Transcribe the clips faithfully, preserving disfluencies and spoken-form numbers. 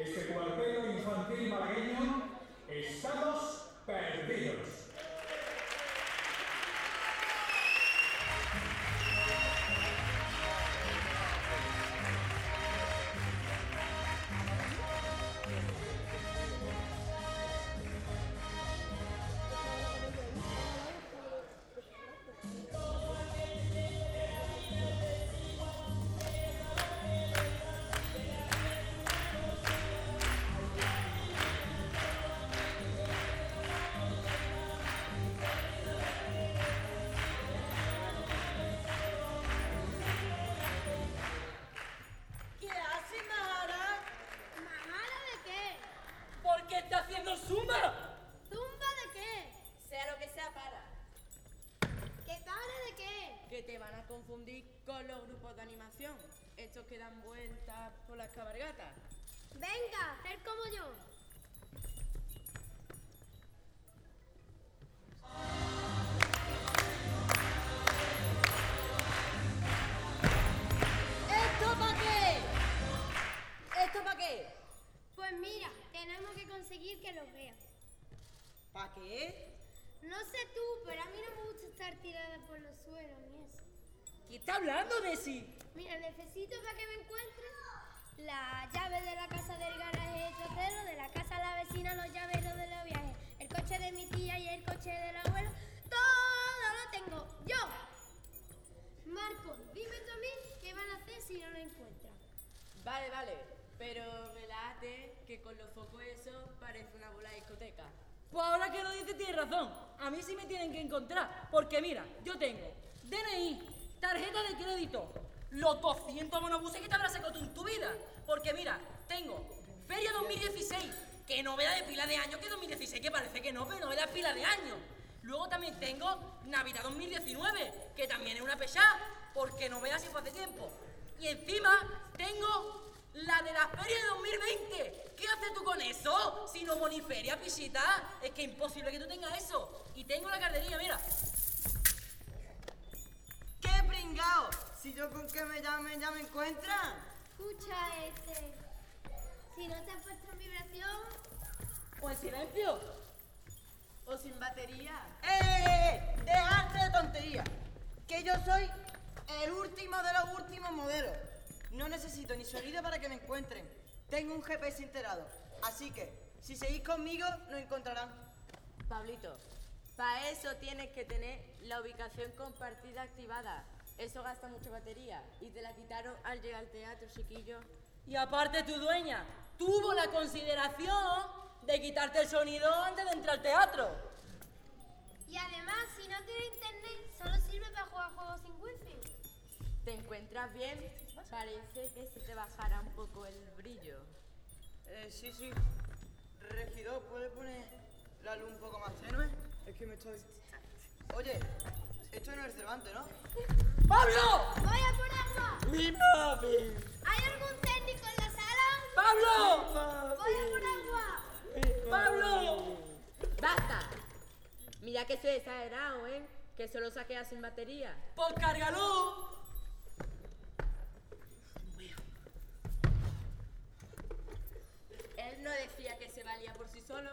este cuarteto infantil malagueño, estamos perdidos. Estos que dan vueltas por las cabalgatas. Venga, ser como yo. ¿Esto para qué? ¿Esto para qué? Pues mira, tenemos que conseguir que los vean. ¿Para qué? No sé tú, pero a mí no me gusta estar tirada por los suelos ni eso. ¿Qué está hablando, Desi? Mira, necesito para que me encuentres la llave de la casa del garaje de trocero, de la casa de la vecina, los llaveros de los viajes, el coche de mi tía y el coche del abuelo. Todo lo tengo yo. Marco, dime tú a mí qué van a hacer si no lo encuentran. Vale, vale, pero relájate que con los focos eso parece una bola de discoteca. Pues ahora que lo dices tienes razón, a mí sí me tienen que encontrar, porque mira, yo tengo D N I, tarjeta de crédito, los doscientos monobuses que te habrás sacado tú en tu vida. Porque mira, tengo Feria dos mil dieciséis, que novedad de pila de años, que dos mil dieciséis, que parece que no, pero novedad de pila de años. Luego también tengo Navidad dos mil diecinueve, que también es una pechada, porque no veas si fue hace tiempo. Y encima tengo la de la Feria de dos mil veinte. ¿Qué haces tú con eso? Si no boniferia, pisita. Es que es imposible que tú tengas eso. Y tengo la carterilla, mira. ¡Qué pringao! Si yo con que me llamen ya me encuentran. Escucha este. Si no te has puesto en vibración. O en silencio. O sin batería. ¡Eh! ¡Dejarte de tonterías! Que yo soy el último de los últimos modelos. No necesito ni sonido para que me encuentren. Tengo un G P S integrado. Así que, si seguís conmigo, nos encontrarán. Pablito, para eso tienes que tener la ubicación compartida activada. Eso gasta mucha batería. Y te la quitaron al llegar al teatro, chiquillo. Y aparte tu dueña tuvo la consideración de quitarte el sonido antes de entrar al teatro. Y además, si no tienes internet, solo sirve para jugar juegos sin wifi. ¿Te encuentras bien? Parece que se te bajara un poco el brillo. Eh, sí, sí. Regidor, ¿puede poner la luz un poco más tenue? Es que me estoy... Oye, esto no es el Cervantes, ¿no? ¡Pablo! ¡Voy a por agua! ¡Mi papi! ¿Hay algún técnico en la sala? ¡Pablo! ¡Voy a por agua! ¡Pablo! ¡Basta! Mira que soy exagerado, ¿eh? Que solo saquea sin batería. ¡Pues cárgalo! Él no decía que se valía por sí solo.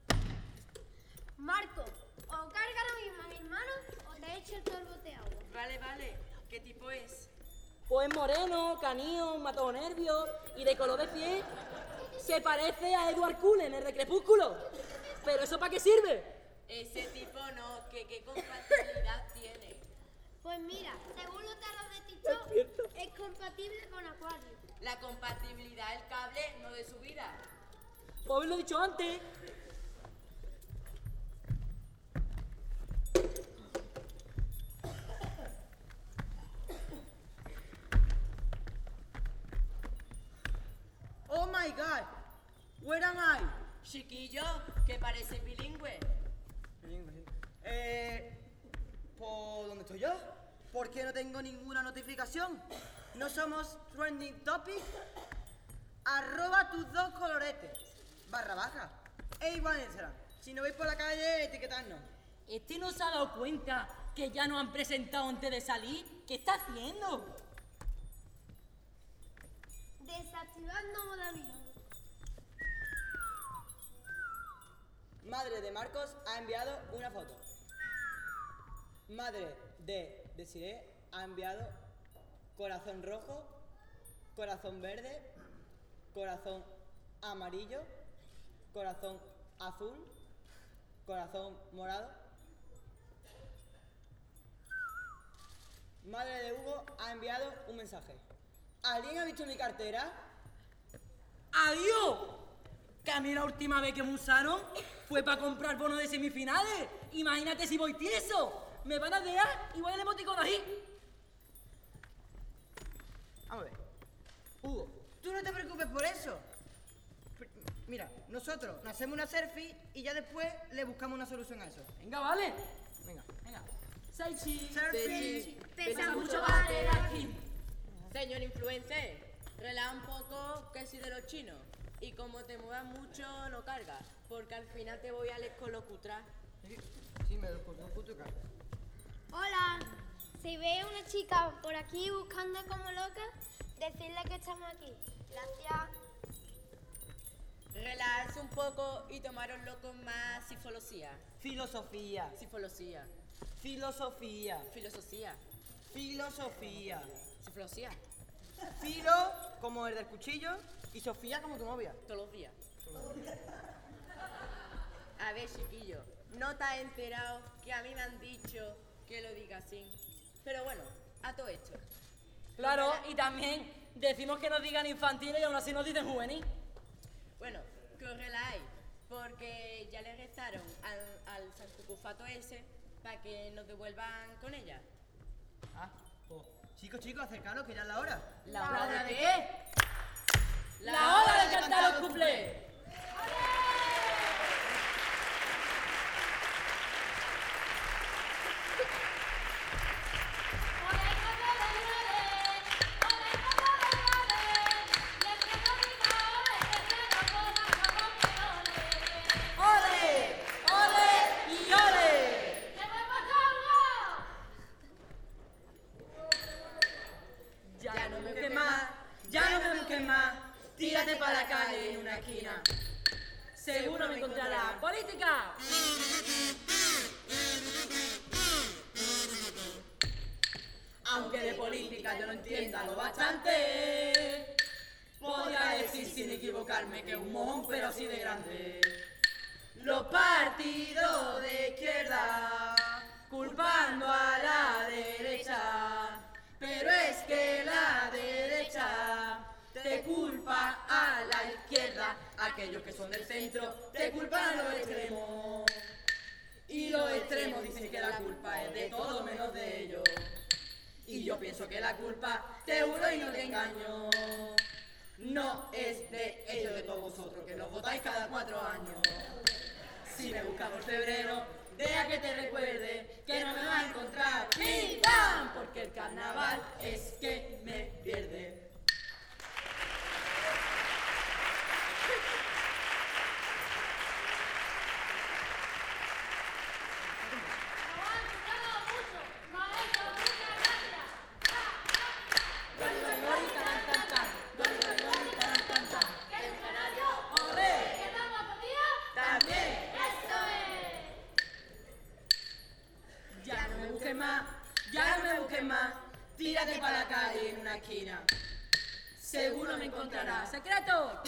Marco, o carga lo mismo a mi hermano o te echo el torbote de agua. Vale, vale. ¿Qué tipo es? Pues moreno, canío, mató nervios y de color de piel. Se parece a Edward Cullen, el de Crepúsculo. ¿Pero eso para qué sirve? Ese tipo no, que qué compatibilidad tiene. Pues mira, según los taros de TikTok, es compatible con Acuario. La compatibilidad del cable, no de su vida. Pues lo he dicho antes. ¡Oh, my God! ¿Where am I? Chiquillo, que parece bilingüe. Eh... ¿Por dónde estoy yo? ¿Por qué no tengo ninguna notificación? ¿No somos trending topic? Arroba tus dos coloretes. Barra baja. E igual en Instagram. Si no veis por la calle, etiquetadnos. ¿Este no se ha dado cuenta que ya nos han presentado antes de salir? ¿Qué está haciendo? Desactivando modo avión. Madre de Marcos ha enviado una foto. Madre de Desiree ha enviado corazón rojo, corazón verde, corazón amarillo, corazón azul, corazón morado. Madre de Hugo ha enviado un mensaje. ¿Alguien ha visto mi cartera? ¡Adiós! Que a mí la última vez que me usaron fue para comprar bonos de semifinales. Imagínate si voy tieso. Me van a dejar y voy al emoticón ahí. Vamos a ver. Hugo, tú no te preocupes por eso. Pr- Mira, nosotros nos hacemos una selfie y ya después le buscamos una solución a eso. Venga, vale. Venga. Venga. Saichi. Selfie. Pesa mucho bater aquí. Señor influencer, relaja un poco que soy de los chinos. Y como te muevas mucho, no cargas. Porque al final te voy a descolocutrar. Sí, me lo puto puto cara. Hola. Si ve una chica por aquí buscando como loca, decirle que estamos aquí. Gracias. Relajarse un poco y tomaroslo con más sifología. Filosofía. Sifología. Filosofía. Filosofía. Filosofía. Sifología. Filo como el del cuchillo y Sofía como tu novia. Todos los días. A ver, chiquillo, no te has enterado que a mí me han dicho que lo diga así. Pero bueno, a todo esto. Claro, y también decimos que nos digan infantiles y aún así nos dicen juvenil. Bueno, que os relajáis, porque ya le restaron al, al santucufato ese para que nos devuelvan con ella. Ah, pues. Chicos, chicos, acercaros que ya es la hora. ¿La hora de qué? ¡La hora de cantar los cuplés! ¡Ole! ¡Ole y ole! Ya no me busques más, ya no me busques más, tírate para la calle en una esquina. Seguro me encontrarás. ¡Política! Aunque de política yo no entienda lo bastante, podría decir sin equivocarme que un mojón pero así de grande. Los partidos de izquierda culpando a la derecha, pero es que la derecha te culpa a la izquierda, aquellos que son del centro te culpan a los extremos, y los extremos dicen que la culpa es de todo menos de ellos, y yo pienso que la culpa, te juro y no te engaño, no es de ellos, de todos vosotros que los votáis cada cuatro años. Si me buscas por febrero, deja que te recuerde que no me vas a encontrar. ¡Pim, pam! Porque el carnaval es que me pierde. Ya no me busques más, ya no me busques más, tírate para la calle en una esquina. Seguro me encontrarás. ¡Secreto!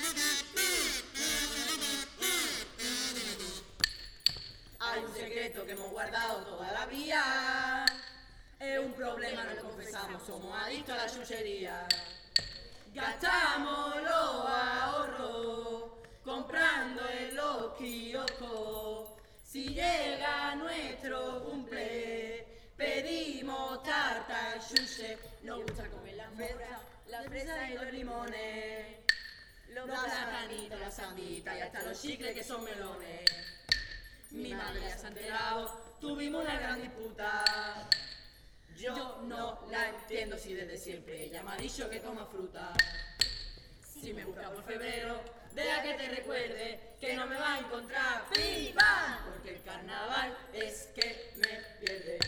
Hay un secreto que hemos guardado toda la vida. Es un problema, no lo confesamos, somos adictos a la chuchería. Gastamos los ahorros comprando en los kioscos. Si llega nuestro cumple, pedimos tarta y chuche. Nos gusta comer las moras, las fresas y los limones, los platanitos, las sanditas y hasta los chicles que son melones. Mi madre ya se ha enterado, tuvimos una gran disputa. Yo no la entiendo si desde siempre ella me ha dicho que toma fruta. Si me busca por febrero, deja que te recuerde que no me va a encontrar. ¡Pim, pam! Porque el carnaval es que me pierde.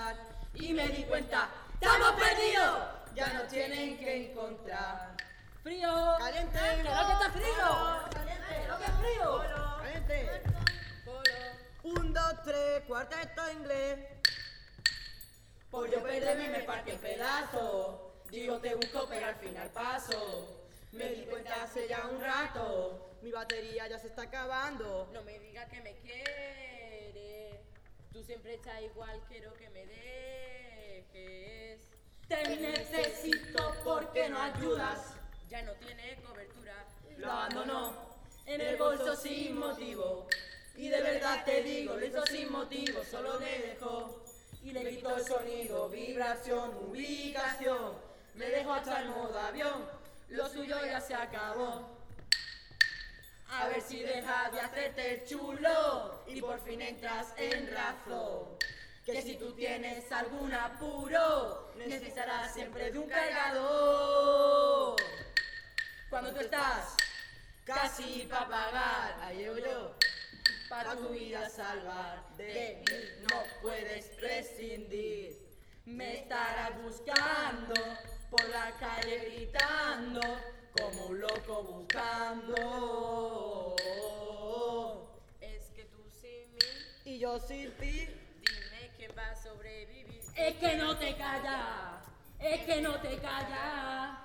jugar y me di cuenta, ¡estamos perdidos! Ya nos tienen que encontrar. ¡Frío! ¡Caliente! ¡Que no, que está frío! ¡Que no, que es frío! ¡Caliente! Polo. Un, dos, tres, cuarteto inglés. Por yo perderme me partí en pedazos. Digo te busco pero al final paso. Me di cuenta hace ya un rato. Mi batería ya se está acabando. No me digas que me quieres. Tú siempre estás igual, quiero que me dejes. Te necesito porque no ayudas. Ya no tiene cobertura. Lo abandonó en el bolso sin motivo. Y de verdad te digo, lo hizo sin motivo, solo me dejó. Y le quitó el sonido, vibración, ubicación. Me dejó hasta el modo avión, lo suyo ya se acabó. A ver si dejas de hacerte el chulo y por fin entras en razón. Que si tú tienes algún apuro, necesitarás siempre de un cargador. Cuando tú estás casi para pagar, ahí llego yo, para tu vida salvar, de mí no puedes prescindir. Me estarás buscando por la calle gritando, como un loco buscando. Es que tú sin mí, Y yo sin ti. dime quién va a sobrevivir. Es que no te callas. Es que no te callas.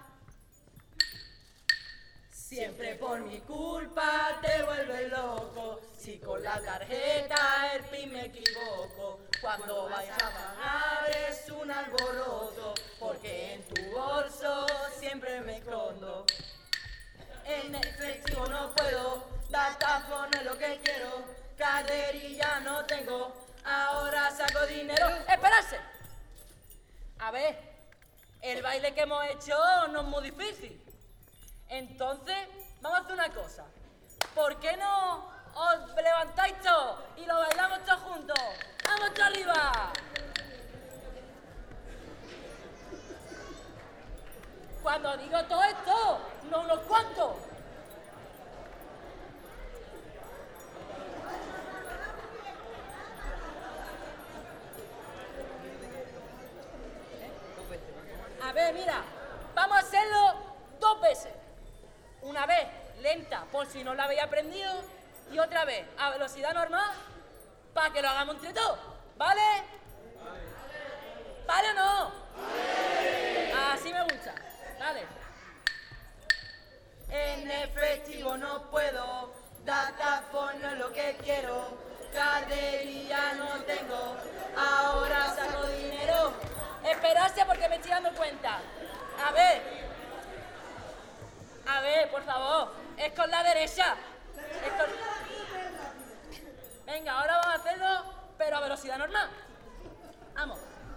Siempre por mi culpa te vuelves loco. Si con la tarjeta el pin me equivoco, cuando vayas a pagar es un alboroto, porque en tu bolso siempre me escondo. En efectivo no puedo, datáfono es lo que quiero, caderilla no tengo, ahora saco dinero. ¡Esperarse! A ver, el baile que hemos hecho no es muy difícil. Entonces, vamos a hacer una cosa. ¿Por qué no os levantáis todos y lo bailamos todos juntos? ¡Vamos todos arriba! Cuando digo todo esto, no unos cuantos. A ver, mira, vamos a hacerlo dos veces. Una vez lenta, por si no la habéis aprendido, y otra vez a velocidad normal, para que lo hagamos entre todos, ¿vale? ¿Vale o no? Así me gusta, dale. En efectivo no puedo, datáfono es lo que quiero, caderilla no tengo, ahora saco dinero. Esperarse porque me estoy dando cuenta. A ver. A ver, por favor. Es con la derecha. Es con... Venga, ahora vamos a hacerlo, pero a velocidad normal. Vamos.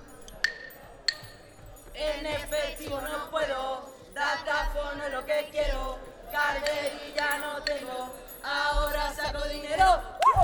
En efectivo no puedo, datáfono es lo que quiero, caderilla no tengo, ahora saco dinero.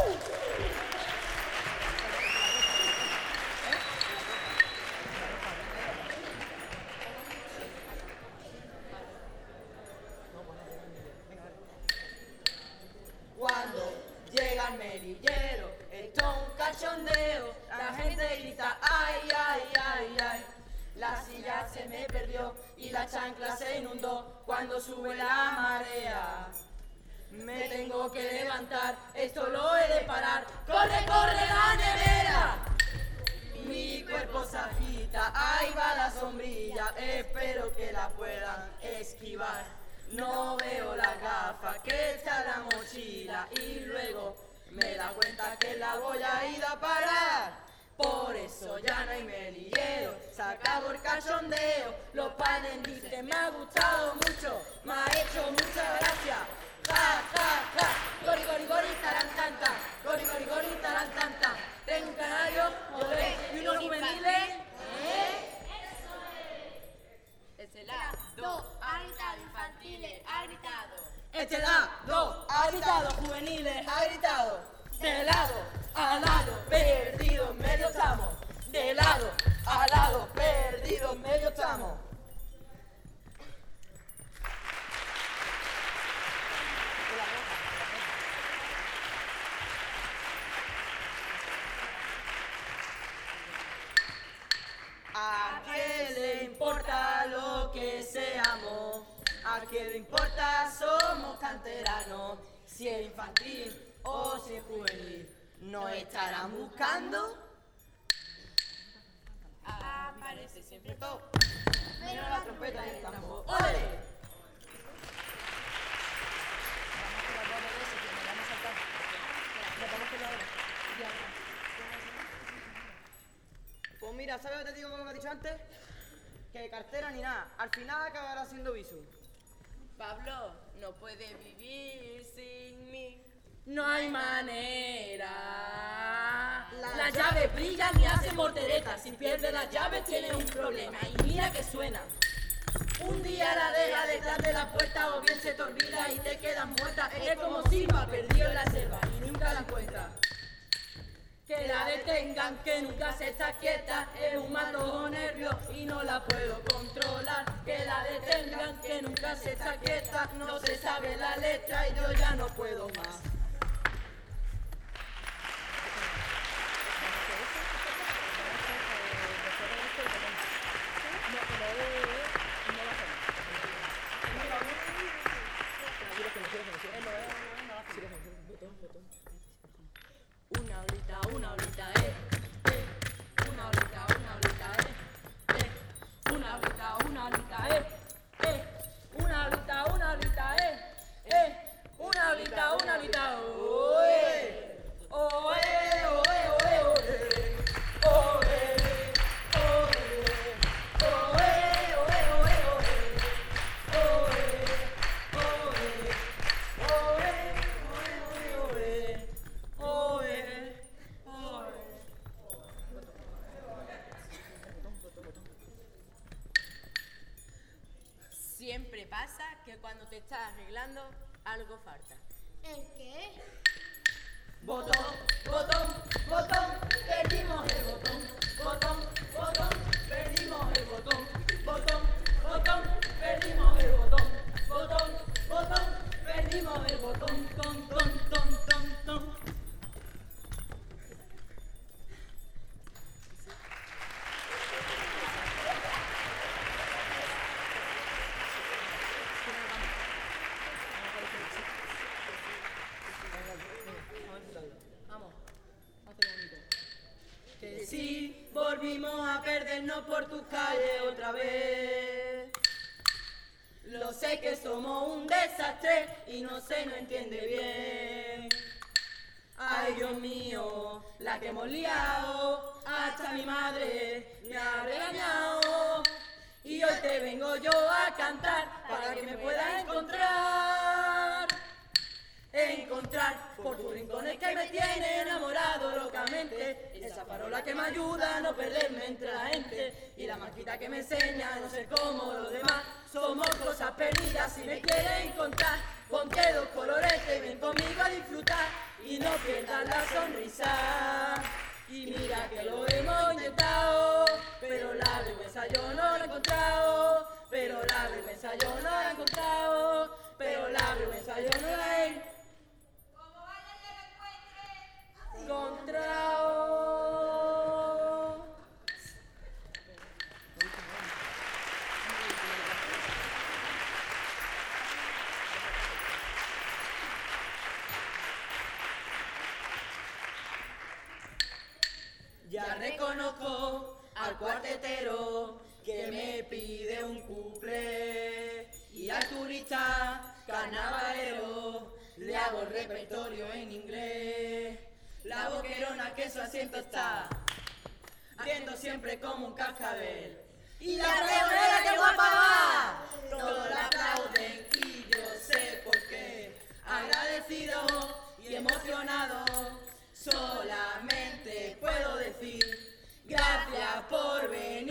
Cuando llega el merillero, esto es un cachondeo, la gente grita ay, ay, ay, ay. La silla se me perdió y la chancla se inundó cuando sube la marea. Me tengo que levantar, esto lo he de parar. ¡Corre, corre la nevera! Mi cuerpo se agita, ahí va la sombrilla, espero que la puedan esquivar. No veo la gafa que está en la mochila y luego me da cuenta que la voy a ir a parar. Por eso ya no hay melillero, se acabó el cachondeo. Los panes dicen me ha gustado mucho, me ha hecho mucha gracia. Ja, ja, ja, gori, gori, gori, taran, tan, tan. Gori, gori, gori, taran, tan, tan. Tengo un canario, olé, y unos juveniles, ¿eh? Este la, Do, ha gritado infantiles, ha gritado. este la, do, ha gritado, juveniles, ha gritado. De lado a lado, perdido en medio estamos. De lado a lado, perdido en medio estamos. ¿A qué le importa? Somos canteranos. Si es infantil o si es juvenil, ¿nos estarán buscando? Aparece siempre todo, menos la trompeta y el tambor. ¡Ole! Pues mira, ¿sabes lo que te digo como me he dicho antes? Que cartera ni nada, al final acabará siendo visu. Pablo, no puedes vivir sin mí. No hay manera. La Las llaves brillan y hacen morteretas. Si pierdes las llaves tienes un problema. Y mira que suena. Un día la deja detrás de la puerta o bien se te olvida y te quedas muerta. Es como Simba perdió en la selva y nunca la encuentra. Que la detengan, que nunca se está quieta. Es un matojo nervio y no la puedo controlar. Que la detengan, que nunca se está quieta. No se sabe la letra y yo ya no puedo más. Una olita, una olita, eh, eh. Una olita, una olita, eh, eh. Una olita, una olita, eh, eh. Una olita, una olita, eh, eh. Una olita, una olita, oe. Oe, oe, oe, oe. Oe, oe. Oe, oe, oe, oe. Oe, oe. Oe, oe, oe. Siempre pasa que cuando te estás arreglando, algo falta. ¿El qué? Botón, botón, botón, perdimos el botón. Botón, botón, perdimos el botón. Botón, botón, perdimos el botón. Botón, botón, perdimos el botón. Ton, ton, ton, ton, ton. Vamos, hace bonito. Que sí, volvimos a perdernos por tus calles otra vez. Lo sé que somos un desastre y no se nos entiende bien. Ay, Dios mío, la que hemos liado, hasta mi madre me ha regañado. Y hoy te vengo yo a cantar para que me puedas encontrar. Encontrar por tus rincones que me tiene enamorado locamente. Esa parola que me ayuda a no perderme entre la gente. Y la marquita que me enseña a no ser como los demás. Somos cosas perdidas si me quieres encontrar. Ponte dos coloretes y ven conmigo a disfrutar. Y no pierdas la sonrisa. Y mira que lo hemos intentado, pero la vergüenza yo no la he encontrado. Pero la vergüenza yo no la he encontrado. Pero la vergüenza yo no la he encontrado. Ya reconozco al cuartetero que me pide un cuplé y al turista carnavalero le hago el repertorio en inglés. La boquerona que su asiento está viendo siempre como un cascabel. Y la reonera que guapa va, todos la aplauden y yo sé por qué. Agradecido y emocionado, solamente puedo decir gracias por venir.